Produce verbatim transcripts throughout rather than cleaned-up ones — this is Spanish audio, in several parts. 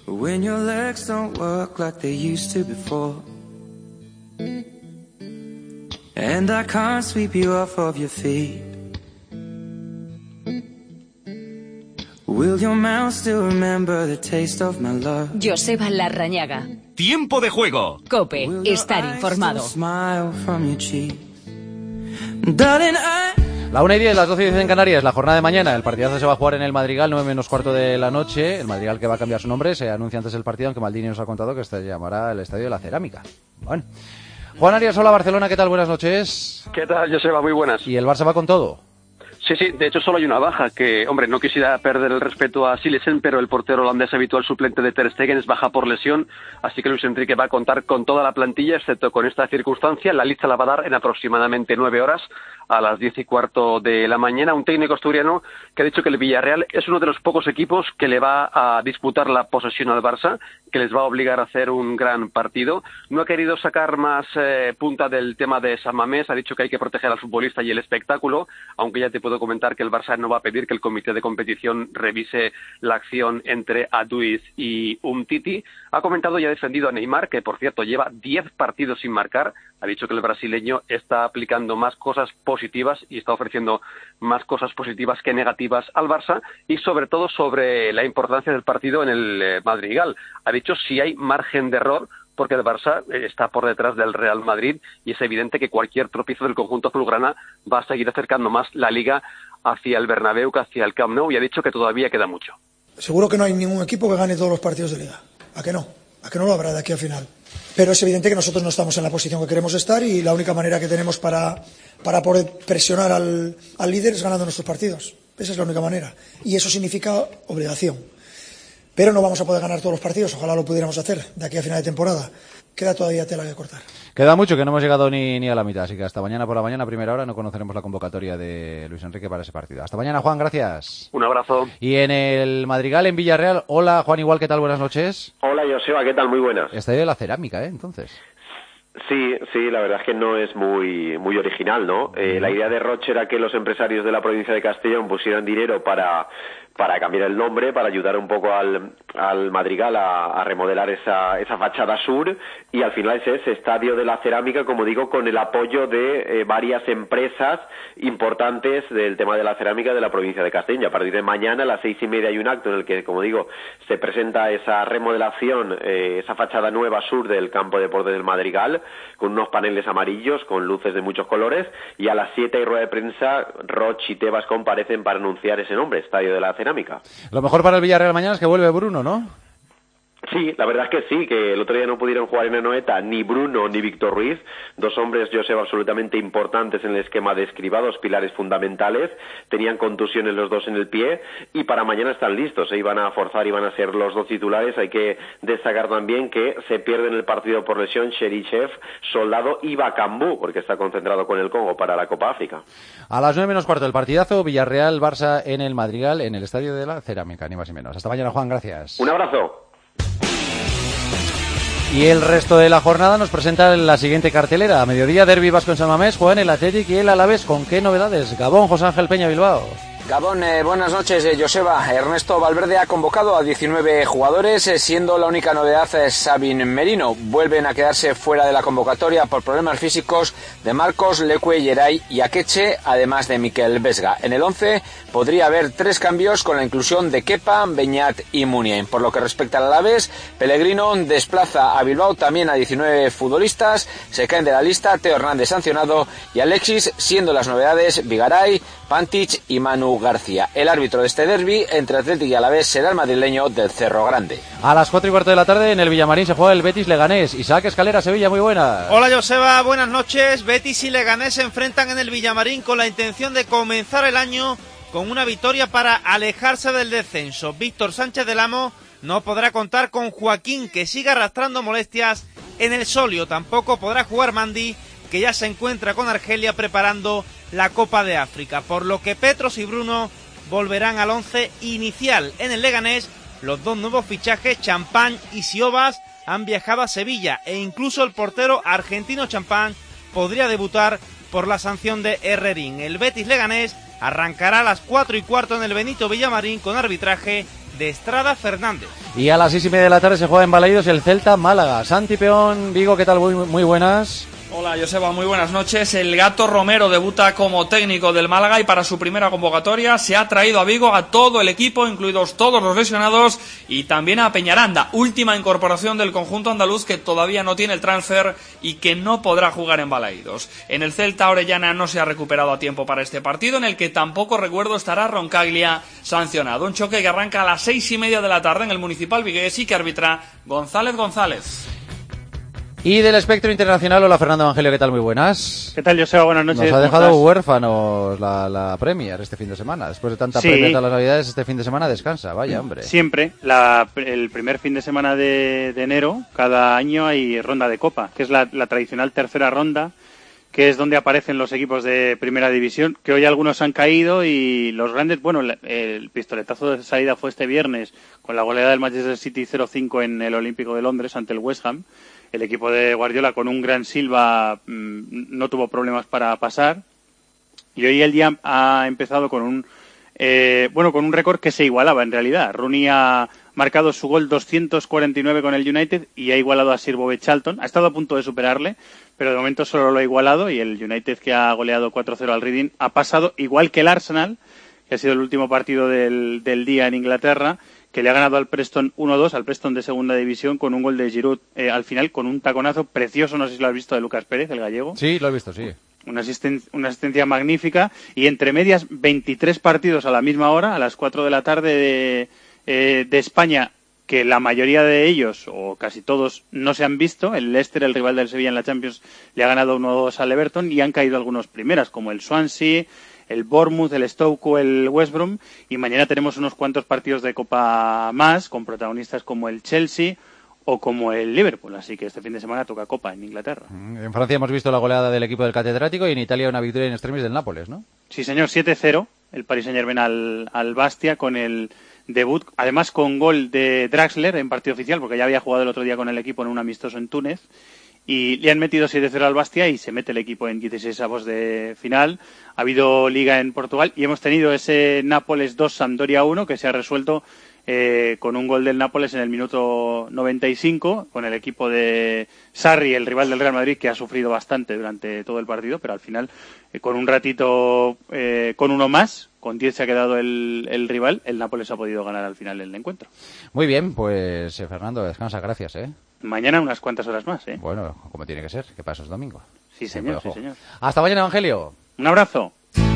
When your legs don't work like they used to before, and I can't sweep you off of your feet, will your mouth still remember the taste of my love? Joseba Larrañaga. Tiempo de juego. COPE. Estar informado. La una y diez, las doce y diez en Canarias, la jornada de mañana. El partidazo se va a jugar en el Madrigal, nueve menos cuarto de la noche. El Madrigal que va a cambiar su nombre, se anuncia antes del partido, aunque Maldini nos ha contado que se llamará el Estadio de la Cerámica. Bueno. Juan Arias, hola Barcelona, ¿qué tal? Buenas noches. ¿Qué tal, Joseba? Muy buenas. ¿Y el Barça va con todo? Sí, sí, de hecho solo hay una baja, que, hombre, no quisiera perder el respeto a Silesen, pero el portero holandés habitual suplente de Ter Stegen es baja por lesión, así que Luis Enrique va a contar con toda la plantilla, excepto con esta circunstancia. La lista la va a dar en aproximadamente nueve horas, a las diez y cuarto de la mañana, un técnico asturiano que ha dicho que el Villarreal es uno de los pocos equipos que le va a disputar la posesión al Barça, que les va a obligar a hacer un gran partido. No ha querido sacar más eh, punta del tema de San Mamés, ha dicho que hay que proteger al futbolista y el espectáculo, aunque ya te puedo comentar que el Barça no va a pedir que el comité de competición revise la acción entre Aduiz y Umtiti. Ha comentado y ha defendido a Neymar, que por cierto lleva diez partidos sin marcar. Ha dicho que el brasileño está aplicando más cosas positivas y está ofreciendo más cosas positivas que negativas al Barça, y sobre todo sobre la importancia del partido en el eh, Madrigal. Ha dicho si hay margen de error, porque el Barça está por detrás del Real Madrid y es evidente que cualquier tropiezo del conjunto azulgrana va a seguir acercando más la Liga hacia el Bernabéu que hacia el Camp Nou, y ha dicho que todavía queda mucho. Seguro que no hay ningún equipo que gane todos los partidos de Liga. ¿A que no? ¿A que no lo habrá de aquí al final? Pero es evidente que nosotros no estamos en la posición que queremos estar, y la única manera que tenemos para, para poder presionar al, al líder es ganando nuestros partidos. Esa es la única manera. Y eso significa obligación. Pero no vamos a poder ganar todos los partidos, ojalá lo pudiéramos hacer de aquí a final de temporada. Queda todavía tela que cortar. Queda mucho, que no hemos llegado ni, ni a la mitad, así que hasta mañana por la mañana, a primera hora, no conoceremos la convocatoria de Luis Enrique para ese partido. Hasta mañana, Juan, gracias. Un abrazo. Y en el Madrigal, en Villarreal, hola Juan, igual, ¿qué tal? Buenas noches. Hola Joseba, ¿qué tal? Muy buenas. Estadio de la Cerámica, ¿eh? Entonces. Sí, sí, la verdad es que no es muy muy original, ¿no? Eh, la idea de Roche era que los empresarios de la provincia de Castellón pusieran dinero para para cambiar el nombre, para ayudar un poco al, al Madrigal a, a remodelar esa, esa fachada sur, y al final es ese Estadio de la Cerámica, como digo, con el apoyo de eh, varias empresas importantes del tema de la cerámica de la provincia de Castellón. Y a partir de mañana a las seis y media hay un acto en el que, como digo, se presenta esa remodelación, eh, esa fachada nueva sur del campo de deportes del Madrigal, con unos paneles amarillos, con luces de muchos colores, y a las siete hay rueda de prensa. Roche y Tebas comparecen para anunciar ese nombre, Estadio de la Cerámica. Lo mejor para el Villarreal mañana es que vuelve Bruno, ¿no? Sí, la verdad es que sí, que el otro día no pudieron jugar en Anoeta ni Bruno ni Víctor Ruiz, dos hombres, Joseba, absolutamente importantes en el esquema de Escribá, dos pilares fundamentales, tenían contusiones los dos en el pie, y para mañana están listos, se iban a forzar, iban a ser los dos titulares. Hay que destacar también que se pierden el partido por lesión Cherichev, Soldado y Bakambu, porque está concentrado con el Congo para la Copa África. A las nueve menos cuarto el partidazo, Villarreal-Barça en el Madrigal, en el Estadio de la Cerámica, ni más ni menos. Hasta mañana, Juan, gracias. Un abrazo. Y el resto de la jornada nos presenta la siguiente cartelera. A mediodía, Derbi Vasco en San Mamés, juegan el Athletic y el Alavés. ¿Con qué novedades? Gabón, José Ángel Peña, Bilbao. Gabón, eh, buenas noches, eh, Joseba. Ernesto Valverde ha convocado a diecinueve jugadores, eh, siendo la única novedad eh, Sabin Merino. Vuelven a quedarse fuera de la convocatoria por problemas físicos de Marcos, Leque, Geray y Akeche, además de Miquel Vesga. En el once podría haber tres cambios con la inclusión de Kepa, Beñat y Muniain. Por lo que respecta al Alavés, Pellegrino desplaza a Bilbao también a diecinueve futbolistas, se caen de la lista Teo Hernández sancionado y Alexis, siendo las novedades Vigaray, Pantic y Manu García. El árbitro de este derbi entre Athletic y Alavés será el madrileño del Cerro Grande. A las cuatro y cuarto de la tarde en el Villamarín se juega el Betis Leganés. Isaac Escalera, Sevilla, muy buena. Hola Joseba, buenas noches. Betis y Leganés se enfrentan en el Villamarín con la intención de comenzar el año con una victoria para alejarse del descenso. Víctor Sánchez del Amo no podrá contar con Joaquín, que sigue arrastrando molestias en el solio. Tampoco podrá jugar Mandi, que ya se encuentra con Argelia preparando la Copa de África, por lo que Petros y Bruno volverán al once inicial. En el Leganés, los dos nuevos fichajes, Champán y Siobas, han viajado a Sevilla, e incluso el portero argentino Champán podría debutar por la sanción de Herrerín. El Betis Leganés arrancará a las cuatro y cuarto en el Benito Villamarín con arbitraje de Estrada Fernández. Y a las seis y media de la tarde se juega en Balaídos el Celta Málaga. Santi Peón, Vigo, ¿qué tal? Muy, muy buenas. Hola Joseba, muy buenas noches. El Gato Romero debuta como técnico del Málaga y para su primera convocatoria se ha traído a Vigo a todo el equipo, incluidos todos los lesionados, y también a Peñaranda, última incorporación del conjunto andaluz que todavía no tiene el transfer y que no podrá jugar en Balaídos. En el Celta, Orellana no se ha recuperado a tiempo para este partido, en el que tampoco recuerdo estará Roncaglia sancionado. Un choque que arranca a las seis y media de la tarde en el Municipal Vigués y que arbitra González González. Y del espectro internacional, hola Fernando Evangelio, ¿qué tal? Muy buenas. ¿Qué tal, Joseba? Buenas noches. Nos ha dejado huérfanos la, la Premier este fin de semana. Después de tanta sí. Premier de las Navidades, este fin de semana descansa, vaya hombre. Siempre, la, el primer fin de semana de, de enero, cada año hay ronda de Copa, que es la, la tradicional tercera ronda, que es donde aparecen los equipos de primera división, que hoy algunos han caído y los grandes, bueno, el pistoletazo de salida fue este viernes con la goleada del Manchester City cero cinco en el Olímpico de Londres ante el West Ham. El equipo de Guardiola con un gran Silva mmm, no tuvo problemas para pasar y hoy el día ha empezado con un eh, bueno con un récord que se igualaba en realidad. Rooney ha marcado su gol doscientos cuarenta y nueve con el United y ha igualado a Sir Bobby Charlton. Ha estado a punto de superarle, pero de momento solo lo ha igualado y el United, que ha goleado cuatro cero al Reading, ha pasado igual que el Arsenal, que ha sido el último partido del, del día en Inglaterra, que le ha ganado al Preston uno dos, al Preston de segunda división, con un gol de Giroud eh, al final, con un taconazo precioso, no sé si lo has visto, de Lucas Pérez, el gallego. Sí, lo he visto, sí. Una, asisten- una asistencia magnífica, y entre medias veintitrés partidos a la misma hora, a las cuatro de la tarde de, eh, de España, que la mayoría de ellos, o casi todos, no se han visto. El Leicester, el rival del Sevilla en la Champions, le ha ganado uno dos al Everton, y han caído algunos primeras, como el Swansea, el Bournemouth, el Stoke, el West Brom, y mañana tenemos unos cuantos partidos de Copa más, con protagonistas como el Chelsea o como el Liverpool, así que este fin de semana toca Copa en Inglaterra. En Francia hemos visto la goleada del equipo del Catedrático y en Italia una victoria en extremis del Nápoles, ¿no? Sí, señor, siete cero, el Paris Saint-Germain al, al Bastia, con el debut, además con gol de Draxler en partido oficial, porque ya había jugado el otro día con el equipo en un amistoso en Túnez, y le han metido siete cero al Bastia y se mete el equipo en dieciséis avos de final. Ha habido Liga en Portugal y hemos tenido ese Nápoles dos, Sampdoria uno, que se ha resuelto eh, con un gol del Nápoles en el minuto noventa y cinco, con el equipo de Sarri, el rival del Real Madrid, que ha sufrido bastante durante todo el partido, pero al final, eh, con un ratito, eh, con uno más, con diez se ha quedado el, el rival, el Nápoles ha podido ganar al final el encuentro. Muy bien, pues eh, Fernando, descansa, gracias, ¿eh? Mañana unas cuantas horas más, ¿eh? Bueno, como tiene que ser, que para eso es domingo. Sí, señor, sí, señor. Hasta mañana, Evangelio. Un abrazo.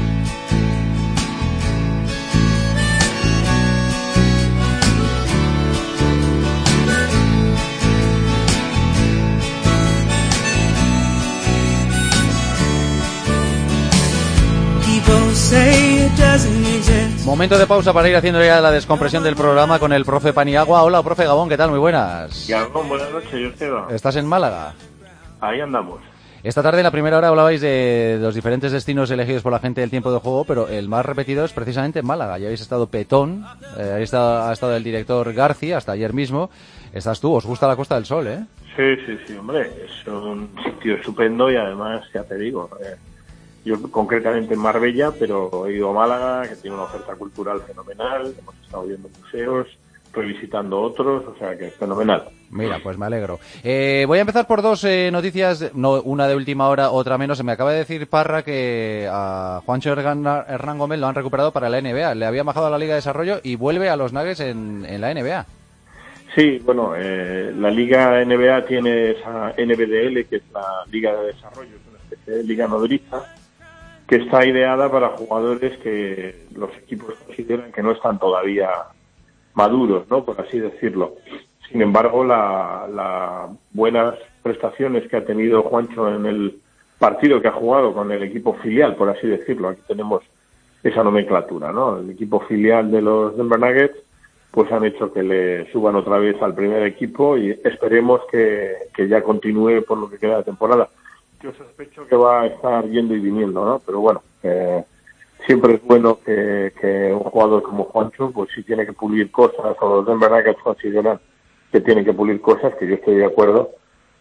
Momento de pausa para ir haciendo ya la descompresión del programa con el profe Paniagua. Hola, profe Gabón, ¿qué tal? Muy buenas. Gabón, buenas noches, Joseba. ¿Estás en Málaga? Ahí andamos. Esta tarde, en la primera hora, hablabais de los diferentes destinos elegidos por la gente del tiempo de juego, pero el más repetido es precisamente Málaga. Ya habéis estado Petón, eh, ahí está, ha estado el director García, hasta ayer mismo. Estás tú, os gusta la Costa del Sol, ¿eh? Sí, sí, sí, hombre, es un sitio estupendo y además, ya te digo, eh, yo concretamente en Marbella, pero he ido a Málaga, que tiene una oferta cultural fenomenal, hemos estado viendo museos, revisitando otros, o sea que es fenomenal. Mira, pues me alegro. Eh, voy a empezar por dos eh, noticias, no una de última hora, otra menos. Se me acaba de decir Parra que a Juancho Hernán, Hernán Gómez lo han recuperado para la N B A. Le había bajado a la Liga de Desarrollo y vuelve a los Nuggets en, en la N B A. Sí, bueno, eh, la Liga N B A tiene esa N B D L, que es la Liga de Desarrollo, es una especie de liga nodriza, que está ideada para jugadores que los equipos consideran que no están todavía maduros, ¿no? Por así decirlo. Sin embargo, las la buenas prestaciones que ha tenido Juancho en el partido que ha jugado con el equipo filial, por así decirlo, aquí tenemos esa nomenclatura, ¿no? El equipo filial de los Denver Nuggets, pues han hecho que le suban otra vez al primer equipo y esperemos que, que ya continúe por lo que queda de temporada. Yo sospecho que va a estar yendo y viniendo, ¿no? Pero bueno, eh, siempre es bueno que, que un jugador como Juancho, pues si tiene que pulir cosas, o los Denver Nuggets consideran que tienen que pulir cosas, que yo estoy de acuerdo,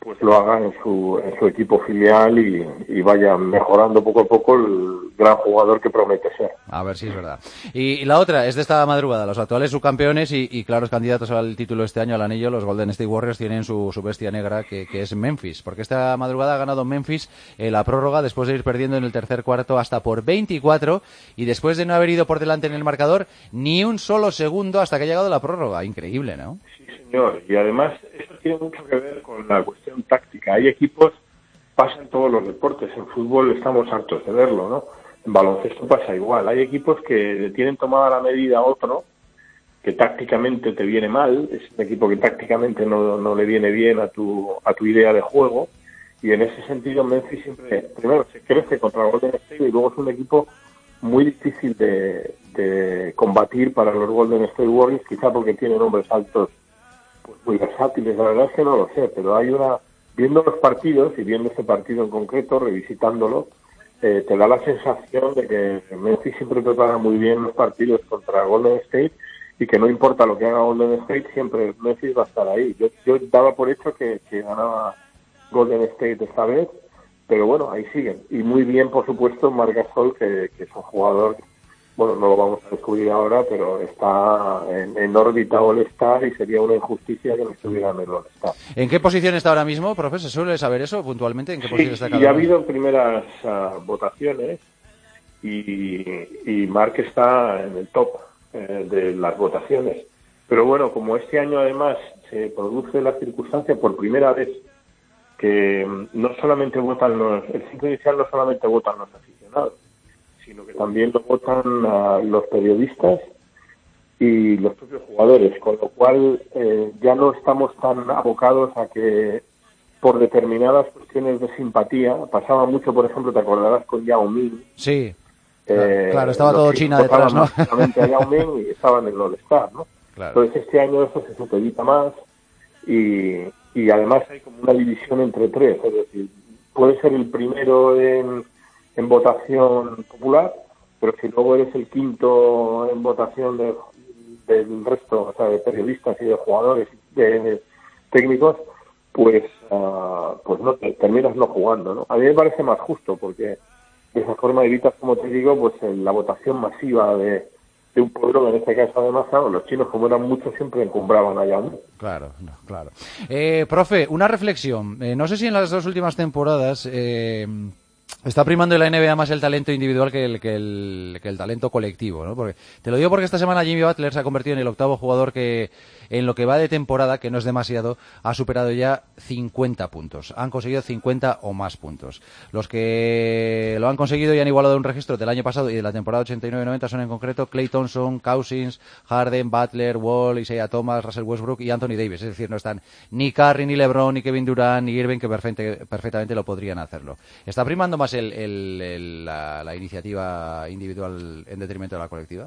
pues lo haga en su, en su equipo filial y, y vaya mejorando poco a poco el gran jugador que promete ser. A ver si es verdad. Y, y la otra es de esta madrugada, los actuales subcampeones y, y claros candidatos al título este año, al anillo, los Golden State Warriors tienen su, su bestia negra que, que es Memphis, porque esta madrugada ha ganado Memphis eh, la prórroga después de ir perdiendo en el tercer cuarto hasta por veinticuatro y después de no haber ido por delante en el marcador ni un solo segundo hasta que ha llegado la prórroga. Increíble, ¿no? Sí, señor. Y además esto tiene mucho que ver con la cuestión táctica. Hay equipos, pasa en todos los deportes, en fútbol estamos hartos de verlo, ¿no? En baloncesto pasa igual. Hay equipos que tienen tomada la medida a otro, que tácticamente te viene mal, es un equipo que tácticamente no, no le viene bien a tu, a tu idea de juego, y en ese sentido Memphis siempre, primero se crece contra Golden State y luego es un equipo muy difícil de, de combatir para los Golden State Warriors, quizá porque tienen hombres altos pues muy versátiles. La verdad es que no lo sé, pero hay una, viendo los partidos y viendo este partido en concreto, revisitándolo, eh, te da la sensación de que Memphis siempre prepara muy bien los partidos contra Golden State y que no importa lo que haga Golden State, siempre Memphis va a estar ahí. Yo, yo daba por hecho que, que ganaba Golden State esta vez, pero bueno, ahí siguen. Y muy bien, por supuesto, Marc Gasol, que, que es un jugador, bueno, no lo vamos a descubrir ahora, pero está en, en órbita All-Star y sería una injusticia que no estuviera en el All-Star. ¿En qué posición está ahora mismo, profe? ¿Se suele saber eso puntualmente? ¿En qué Sí, posición está cada y ha uno? habido primeras uh, votaciones y, y Marc está en el top eh, de las votaciones. Pero bueno, como este año además se produce la circunstancia por primera vez que no solamente votan los, el cinco inicial no solamente votan los aficionados, sino que también lo votan uh, los periodistas y los propios jugadores, con lo cual eh, ya no estamos tan abocados a que por determinadas cuestiones de simpatía, pasaba mucho, por ejemplo, te acordarás con Yao Ming. Sí, eh, claro, estaba todo China detrás, ¿no? Solamente a Yao Ming y estaban en el All-Star, ¿no? Claro. Entonces este año eso se supedita más y, y además hay como una división entre tres, es decir, puede ser el primero en, en votación popular, pero si luego eres el quinto en votación de, del resto, o sea, de periodistas y de jugadores, de, de técnicos, pues uh, pues no te, terminas no jugando, ¿no? A mí me parece más justo porque de esa forma evitas, como te digo, pues en la votación masiva de, de un pueblo, en este caso además, claro, los chinos como eran muchos siempre encumbraban allá, ¿no? Claro, no, claro. Eh, profe, una reflexión. Eh, no sé si en las dos últimas temporadas eh, está primando en la N B A más el talento individual que el, que el, que el talento colectivo, ¿no? Porque, te lo digo porque esta semana Jimmy Butler se ha convertido en el octavo jugador que, en lo que va de temporada, que no es demasiado, ha superado ya cincuenta puntos. Han conseguido cincuenta o más puntos. Los que lo han conseguido y han igualado un registro del año pasado y de la temporada ochenta y nueve noventa son en concreto Klay Thompson, Cousins, Harden, Butler, Wall, Isaiah Thomas, Russell Westbrook y Anthony Davis. Es decir, no están ni Curry, ni LeBron, ni Kevin Durant, ni Irving, que perfecte, perfectamente lo podrían hacerlo. ¿Está primando más el, el, el, la, la iniciativa individual en detrimento de la colectiva?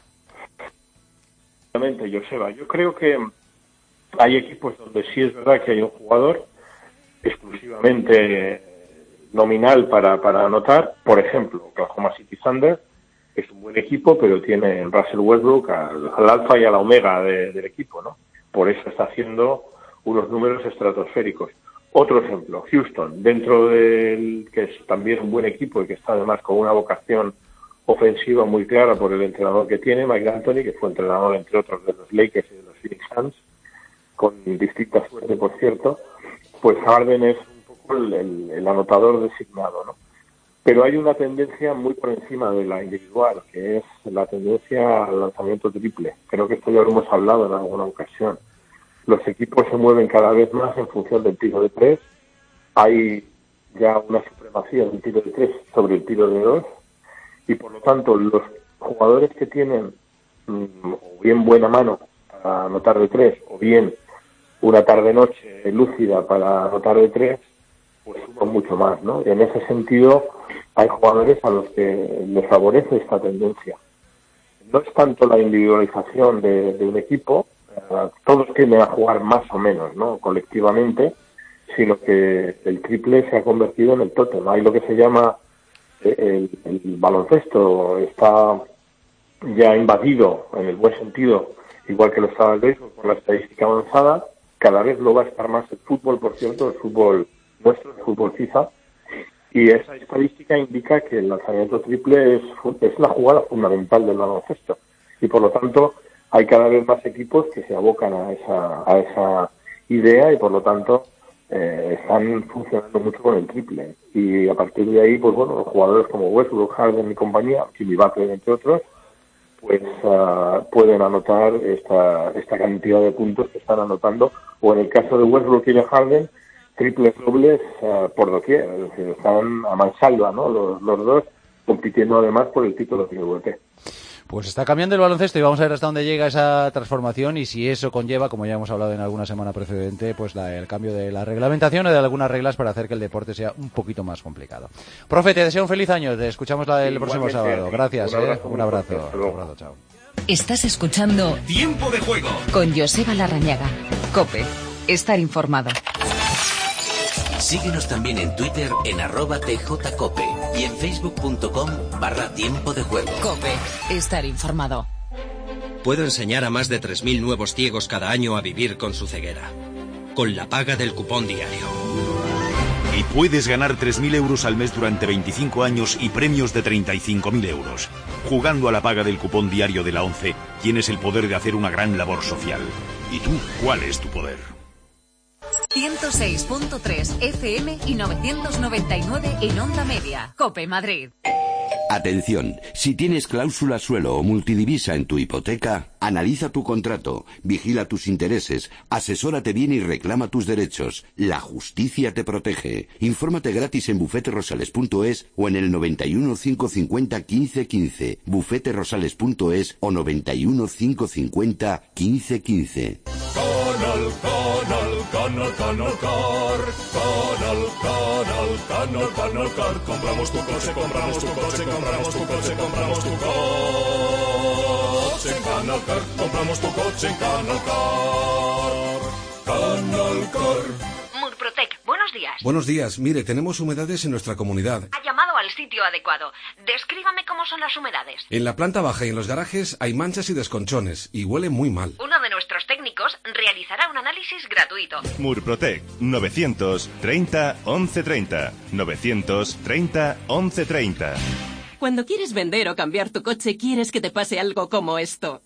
Joseba, yo creo que hay equipos donde sí es verdad que hay un jugador exclusivamente nominal para, para anotar. Por ejemplo, Oklahoma City Thunder es un buen equipo, pero tiene en Russell Westbrook al, al alfa y a la omega de, del equipo, ¿no? Por eso está haciendo unos números estratosféricos. Otro ejemplo, Houston, dentro del que es también un buen equipo y que está además con una vocación ofensiva muy clara por el entrenador que tiene, Mike D'Antoni, que fue entrenador entre otros de los Lakers y de los Phoenix Suns, con distinta suerte, por cierto. Pues Harden es un poco el, el, el anotador designado, ¿no? Pero hay una tendencia muy por encima de la individual, que es la tendencia al lanzamiento triple. Creo que esto ya lo hemos hablado en alguna ocasión. Los equipos se mueven cada vez más en función del tiro de tres. Hay ya una supremacía del tiro de tres sobre el tiro de dos. Y por lo tanto, los jugadores que tienen mmm, o bien buena mano para anotar de tres, o bien una tarde-noche lúcida para anotar de tres, pues suman mucho más, ¿no? Y en ese sentido, hay jugadores a los que les favorece esta tendencia. No es tanto la individualización de, de un equipo, eh, todos tienden a jugar más o menos, ¿no? Colectivamente, sino que el triple se ha convertido en el tótem. Hay lo que se llama El, el baloncesto está ya invadido en el buen sentido, igual que lo estaba el béisbol, por la estadística avanzada. cada vez lo va a estar más el fútbol, por cierto, el fútbol nuestro, el fútbol FIFA, y esa estadística indica que el lanzamiento triple es, es la jugada fundamental del baloncesto, y por lo tanto hay cada vez más equipos que se abocan a esa, a esa idea y por lo tanto eh, están funcionando mucho con el triple. Y a partir de ahí, pues bueno, los jugadores como Westbrook, Harden y compañía, Jimmy Butler entre otros, pues uh, pueden anotar esta, esta cantidad de puntos que están anotando, o en el caso de Westbrook y de Harden, triples dobles uh, por doquier, es decir, están a mansalva, ¿no? Los, los dos compitiendo además por el título de N B A. Pues está cambiando el baloncesto y vamos a ver hasta dónde llega esa transformación y si eso conlleva, como ya hemos hablado en alguna semana precedente, pues la, el cambio de la reglamentación o de algunas reglas para hacer que el deporte sea un poquito más complicado. Profe, te deseo un feliz año, te escuchamos la, el sí, próximo sábado. Gracias, un abrazo, eh. un abrazo. Un abrazo, chao. Estás escuchando Tiempo de Juego con Joseba Larrañaga. COPE, estar informado. Síguenos también en Twitter en arroba tjcope y en facebook.com barra tiempo de juego. COPE, estar informado. Puedo enseñar a más de tres mil nuevos ciegos cada año a vivir con su ceguera, con la paga del cupón diario. Y puedes ganar tres mil euros al mes durante veinticinco años y premios de treinta y cinco mil euros. Jugando a la paga del cupón diario de la ONCE, tienes el poder de hacer una gran labor social. ¿Y tú, cuál es tu poder? ciento seis punto tres F M y novecientos noventa y nueve en Onda Media. COPE Madrid. Atención, si tienes cláusula suelo o multidivisa en tu hipoteca, analiza tu contrato, vigila tus intereses, asesórate bien y reclama tus derechos. La justicia te protege. Infórmate gratis en bufete rosales punto es o en el noventa y uno, cinco cincuenta, quince quince, bufete rosales punto es o noventa y uno, cinco cincuenta, quince quince. Canal, canal, canal, canal car, canal, canal, canal, canal car. Compramos tu coche, compramos tu coche, compramos tu coche, compramos tu coche en Canal Car. Compramos tu coche en Canal Car. Canal Car. Murprotec, buenos días. Buenos días. Mire, tenemos humedades en nuestra comunidad. Ha llamado al sitio adecuado. Descríbame cómo son las humedades. En la planta baja y en los garajes hay manchas y desconchones y huele muy mal. Uno de nuestros técnicos realizará un análisis gratuito. Murprotec, novecientos treinta, once treinta. novecientos treinta, once treinta. Cuando quieres vender o cambiar tu coche, quieres que te pase algo como esto.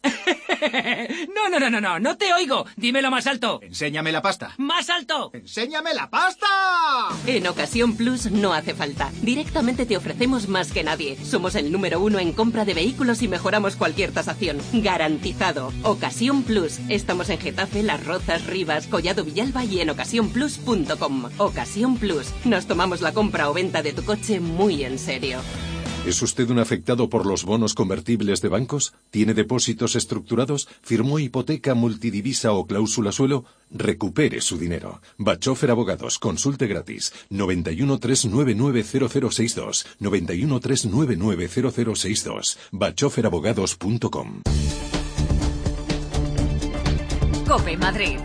No, no, no, no, no, no te oigo. Dímelo más alto. Enséñame la pasta. ¡Más alto! ¡Enséñame la pasta! En Ocasión Plus no hace falta. Directamente te ofrecemos más que nadie. Somos el número uno en compra de vehículos y mejoramos cualquier tasación. Garantizado. Ocasión Plus. Estamos en Getafe, Las Rozas, Rivas, Collado Villalba y en ocasión plus punto com. Ocasión Plus. Nos tomamos la compra o venta de tu coche muy en serio. ¿Es usted un afectado por los bonos convertibles de bancos? ¿Tiene depósitos estructurados? ¿Firmó hipoteca, multidivisa o cláusula suelo? Recupere su dinero. Bachofer Abogados. Consulte gratis. noventa y uno, tres nueve nueve, cero cero seis dos. noventa y uno, tres nueve nueve, cero cero seis dos. bachofer abogados punto com. COPE Madrid.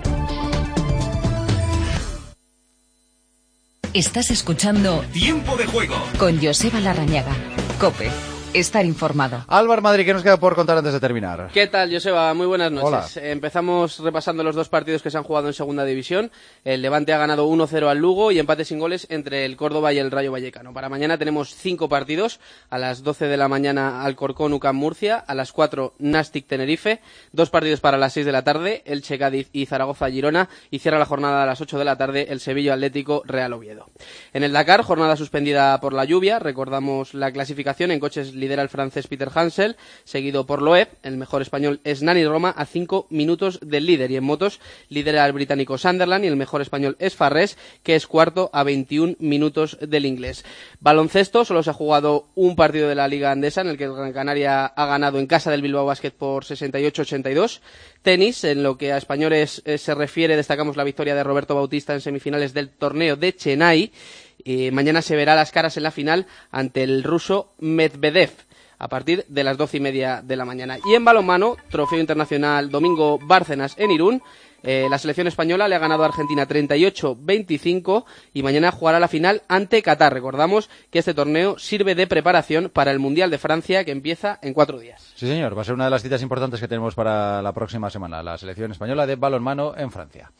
Estás escuchando Tiempo de Juego con Joseba Larrañaga. COPE, estar informado. Álvaro Madrid, ¿qué nos queda por contar antes de terminar? ¿Qué tal, Joseba? Muy buenas noches. Hola. Empezamos repasando los dos partidos que se han jugado en Segunda División. El Levante ha ganado uno cero al Lugo y empate sin goles entre el Córdoba y el Rayo Vallecano. Para mañana tenemos cinco partidos. A las doce de la mañana Alcorcón, U C A M Murcia. A las cuatro Nastic Tenerife. Dos partidos para las seis de la tarde. Elche Cádiz y Zaragoza Girona. Y cierra la jornada a las ocho de la tarde el Sevilla Atlético Real Oviedo. En el Dakar, jornada suspendida por la lluvia. Recordamos la clasificación. En coches lidera el francés Peter Hansel, seguido por Loeb. El mejor español es Nani Roma a cinco minutos del líder. Y en motos lidera el británico Sunderland y el mejor español es Farrés, que es cuarto a veintiún minutos del inglés. Baloncesto, solo se ha jugado un partido de la Liga Andesa en el que el Gran Canaria ha ganado en casa del Bilbao Basket por sesenta y ocho a ochenta y dos. Tenis, en lo que a españoles eh, se refiere, destacamos la victoria de Roberto Bautista en semifinales del torneo de Chennai. Eh, mañana se verá las caras en la final ante el ruso Medvedev a partir de las doce y media de la mañana. Y en balonmano, trofeo internacional Domingo Bárcenas en Irún. Eh, la selección española le ha ganado a Argentina treinta y ocho a veinticinco y mañana jugará la final ante Qatar. Recordamos que este torneo sirve de preparación para el Mundial de Francia que empieza en cuatro días. Sí, señor. Va a ser una de las citas importantes que tenemos para la próxima semana. La selección española de balonmano en Francia.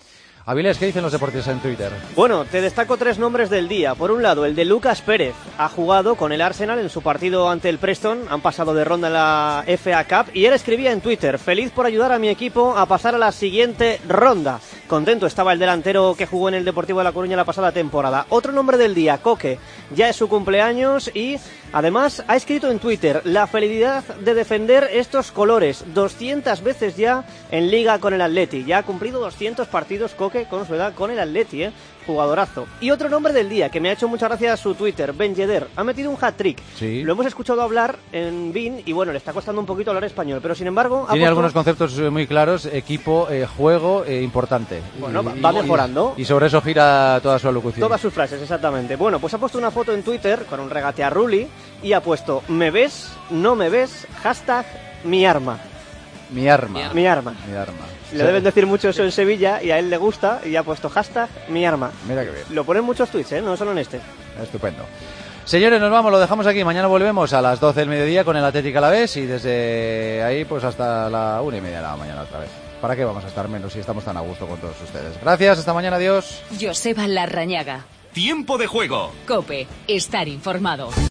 Avilés, ¿qué dicen los deportistas en Twitter? Bueno, te destaco tres nombres del día. Por un lado, el de Lucas Pérez. Ha jugado con el Arsenal en su partido ante el Preston. Han pasado de ronda en la F A Cup. Y él escribía en Twitter: feliz por ayudar a mi equipo a pasar a la siguiente ronda. Contento estaba el delantero que jugó en el Deportivo de La Coruña la pasada temporada. Otro nombre del día, Coque. Ya es su cumpleaños y además ha escrito en Twitter: la felicidad de defender estos colores. doscientas veces ya en Liga con el Atleti. Ya ha cumplido doscientos partidos Coque con su edad con el Atleti, ¿eh? Jugadorazo. Y otro nombre del día que me ha hecho mucha gracia su Twitter, Ben Yedder, ha metido un hat-trick. Sí. Lo hemos escuchado hablar en B I N y bueno, le está costando un poquito hablar español, pero sin embargo... Tiene ha puesto... algunos conceptos muy claros: equipo, eh, juego, eh, importante. Bueno, y, va mejorando. Y, y sobre eso gira toda su alocución. Todas sus frases, exactamente. Bueno, pues ha puesto una foto en Twitter con un regate a Rulli y ha puesto: ¿me ves? ¿No me ves? Hashtag mi arma. Mi arma. Mi arma. Mi arma. Le Sí. deben decir mucho eso en Sevilla y a él le gusta y ha puesto hashtag mi arma. Mira que bien. Lo ponen muchos tweets, ¿eh? No solo en este. Estupendo. Señores, nos vamos, lo dejamos aquí. Mañana volvemos a las doce del mediodía con el Atlético Alavés y desde ahí pues hasta la una y media de la mañana otra vez. ¿Para qué vamos a estar menos si estamos tan a gusto con todos ustedes? Gracias, hasta mañana, adiós. Joseba Larrañaga. Tiempo de juego. COPE, estar informado.